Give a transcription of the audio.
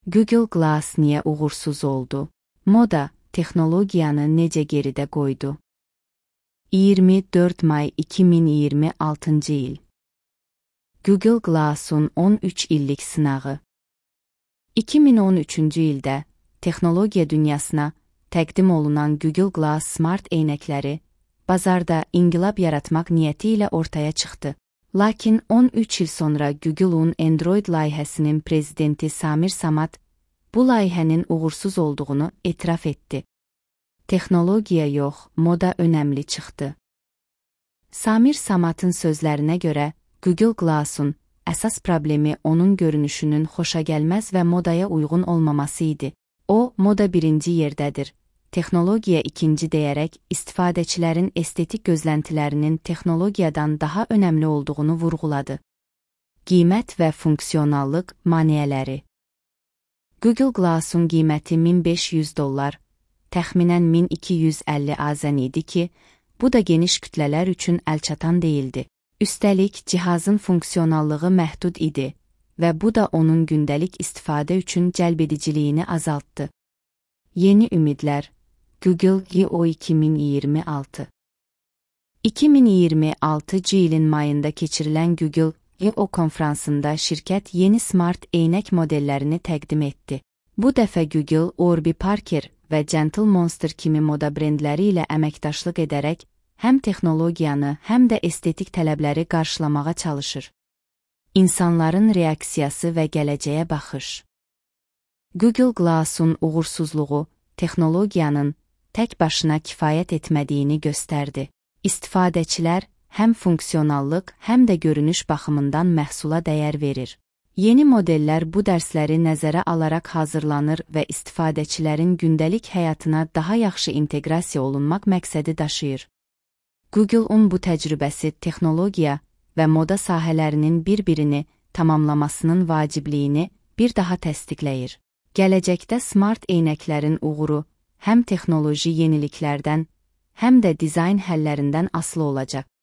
Google Glass niyə uğursuz oldu? Moda, texnologiyanı necə geridə qoydu? 24 may 2026 il. Google Glass'un 13 illik sınağı. 2013-cü ildə texnologiya dünyasına təqdim olunan Google Glass smart eynəkləri bazarda inqilab yaratmaq niyyəti ilə ortaya çıxdı. Lakin 13 il sonra Google'un Android layihəsinin prezidenti Samir Samad bu layihənin uğursuz olduğunu etiraf etdi. Texnologiya yox, moda önəmli çıxdı. Samir Samadın sözlərinə görə, Google Glass'un əsas problemi onun görünüşünün xoşagəlməz və modaya uyğun olmaması idi. O, moda birinci yerdədir, texnologiya ikinci deyərək istifadəçilərin estetik gözləntilərinin texnologiyadan daha önəmli olduğunu vurğuladı. Qiymət və funksionallıq maneələri. Google Glass'un qiyməti $1500, təxminən 1250 AZN idi ki, bu da geniş kütlələr üçün əlçatan deyildi. Üstəlik, cihazın funksionallığı məhdud idi və bu da onun gündəlik istifadə üçün cəlbediciliyini azaltdı. Yeni ümidlər. Google I/O 2026. 2026 ilin mayında keçirilən Google I/O konfransında şirkət yeni smart eynək modellərini təqdim etdi. Bu dəfə Google, Warby Parker və Gentle Monster kimi moda brendləri ilə əməkdaşlıq edərək həm texnologiyanı, həm də estetik tələbləri qarşılamağa çalışır. İnsanların reaksiyası və gələcəyə baxış. Google Glass'un uğursuzluğu texnologiyanın tək başına kifayət etmədiyini göstərdi. İstifadəçilər həm funksionallıq, həm də görünüş baxımından məhsula dəyər verir. Yeni modellər bu dərsləri nəzərə alaraq hazırlanır və istifadəçilərin gündəlik həyatına daha yaxşı inteqrasiya olunmaq məqsədi daşıyır. Google'un bu təcrübəsi texnologiya və moda sahələrinin bir-birini tamamlamasının vacibliyini bir daha təsdiqləyir. Gələcəkdə smart eynəklərin uğuru həm texnoloji yeniliklərdən, həm də dizayn həllərindən asılı olacaq.